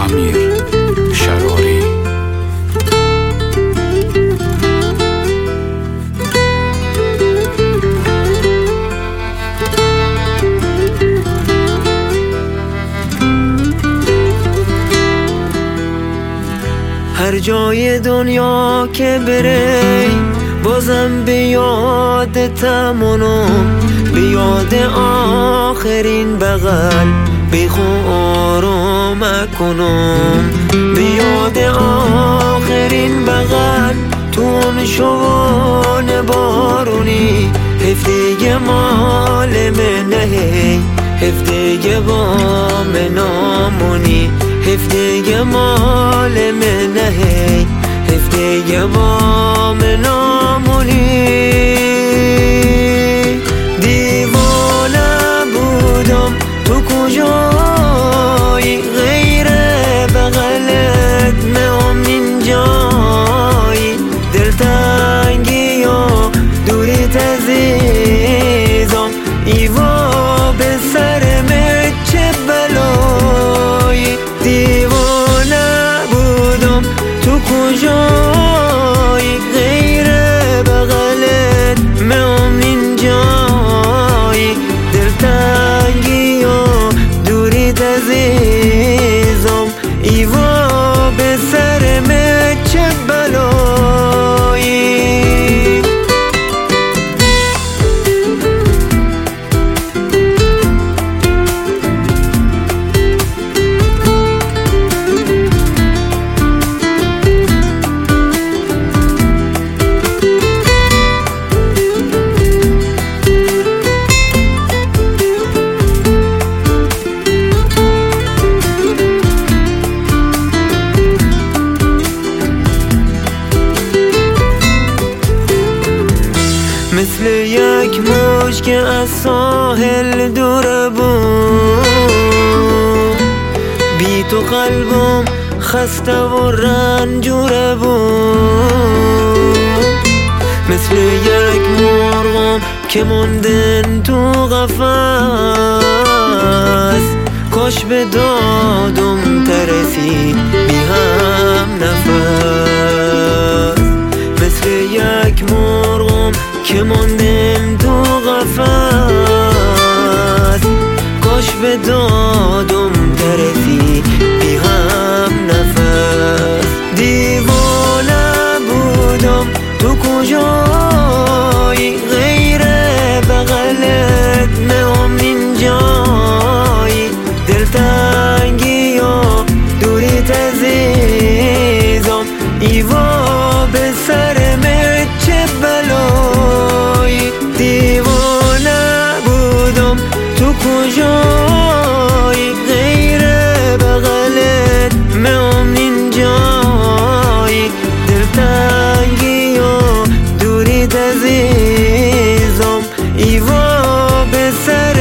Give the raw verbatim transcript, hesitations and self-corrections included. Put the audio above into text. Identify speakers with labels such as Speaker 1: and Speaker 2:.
Speaker 1: امیر شراری.
Speaker 2: هر جای دنیا که بری بازم به یادتم اونم، به یاد آخرین بغل بیخو آرام کنم، به یاد آخرین بغل تون شوان بارونی هفته مال منه، هفته با منامونی هفته مال منه، هفته با منامونی. دیوانه بودم تو کجایی غیر بغلت میام جایی، دلتنگی و دوریت عزیزم ایوا به سرم چه بلایی. دیوانه بودم تو کجایی غیر بغلت میام جایی، دلتنگی و دوریت عزیزم ایوا به سرم چه بلایی. مثل یک موج که از ساحل دور بود، بی تو قلبم خسته و رنجور بود. مثل یک مرغم که ماندن تو قفس، کاش به دادم ترسی بی هم نفس. مثل یک مرغم که ماندم تو قفس، کاش به دادم ترسی بی هم نفس. دیوانه بودم تو کجایی غیر بغلت میام جایی، دلتنگی و دوریت عزیزم ایوا به سرم چه بلایی. دیوانه بودم تو کجایی غیر بغلت میام جایی، دلتنگی و دوریت عزیزم ایوا به سر